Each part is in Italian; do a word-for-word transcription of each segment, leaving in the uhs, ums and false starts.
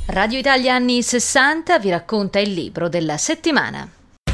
Radio Italia anni sessanta vi racconta il libro della settimana.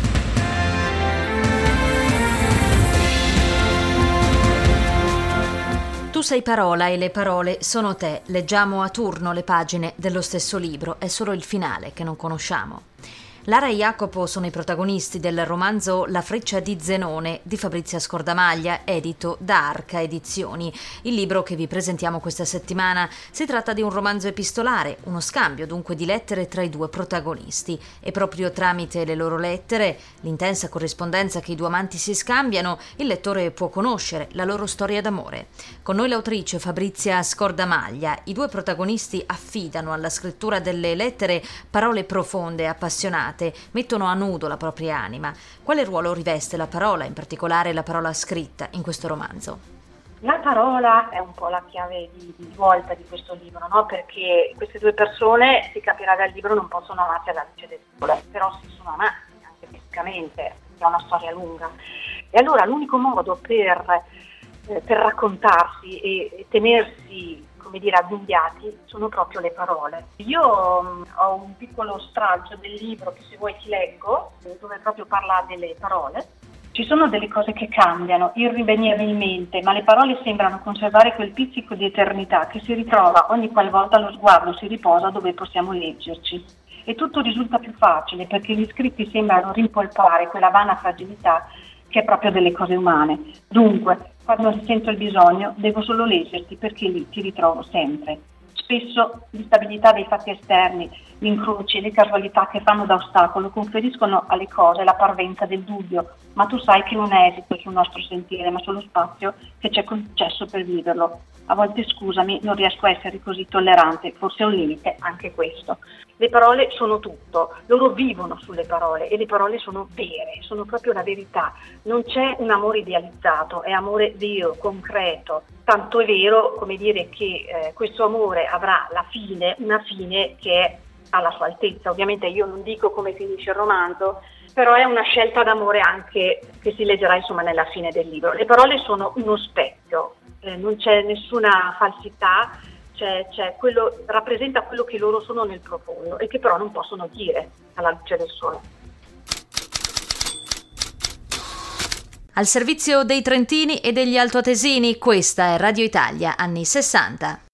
Tu sei parola e le parole sono te. Leggiamo a turno le pagine dello stesso libro, è solo il finale che non conosciamo. Lara e Jacopo sono i protagonisti del romanzo La freccia di Zenone di Fabrizia Scordamaglia, edito da Arca Edizioni. Il libro che vi presentiamo questa settimana si tratta di un romanzo epistolare, uno scambio dunque di lettere tra i due protagonisti. E proprio tramite le loro lettere, l'intensa corrispondenza che i due amanti si scambiano, il lettore può conoscere la loro storia d'amore. Con noi l'autrice Fabrizia Scordamaglia. I due protagonisti affidano alla scrittura delle lettere parole profonde e appassionate, mettono a nudo la propria anima. Quale ruolo riveste la parola, in particolare la parola scritta, in questo romanzo? La parola è un po' la chiave di, di svolta di questo libro, no? Perché queste due persone, si capirà dal libro, non possono amarsi alla luce del sole, però si sono amati anche fisicamente, è una storia lunga. E allora l'unico modo per, eh, per raccontarsi e, e tenersi, come dire, avvinghiati sono proprio le parole. Io um, ho un piccolo stralcio del libro che, se vuoi, ti leggo, dove proprio parla delle parole. Ci sono delle cose che cambiano irrimediabilmente, ma le parole sembrano conservare quel pizzico di eternità che si ritrova ogni qualvolta lo sguardo si riposa dove possiamo leggerci. E tutto risulta più facile perché gli scritti sembrano rimpolpare quella vana fragilità che è proprio delle cose umane. Dunque, quando ne sento il bisogno, devo solo leggerti perché lì ti ritrovo sempre. Spesso l'instabilità dei fatti esterni, gli incroci e le casualità che fanno da ostacolo conferiscono alle cose la parvenza del dubbio, ma tu sai che non è esito sul nostro sentire, ma sullo spazio che ci è concesso per viverlo. A volte, scusami, non riesco a essere così tollerante, forse è un limite anche questo. Le parole sono tutto, loro vivono sulle parole e le parole sono vere, sono proprio la verità. Non c'è un amore idealizzato, è amore vero, concreto. Tanto è vero, come dire, che eh, questo amore avrà la fine, una fine che è alla sua altezza. Ovviamente io non dico come finisce il romanzo, però è una scelta d'amore anche che si leggerà, insomma, nella fine del libro. Le parole sono uno specchio, eh, non c'è nessuna falsità. C'è, c'è quello, rappresenta quello che loro sono nel profondo e che però non possono dire alla luce del sole. Al servizio dei trentini e degli altoatesini, questa è Radio Italia anni sessanta.